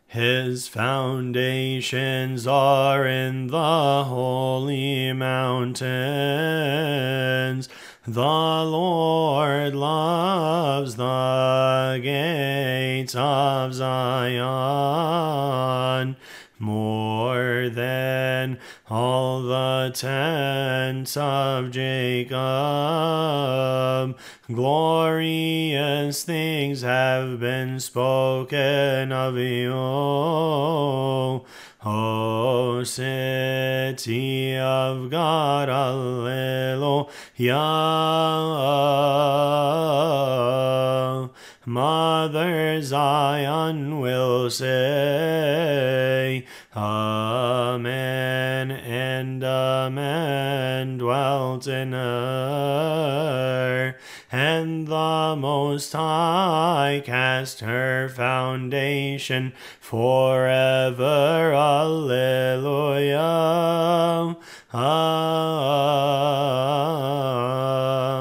His foundations are in the holy mountains. The Lord loves the gates of Zion more than all the tents of Jacob. Glorious things have been spoken of you, O city of God. Alleluia. Mother Zion will say, Amen, and amen dwelt in her, and the Most High cast her foundation forever. Alleluia.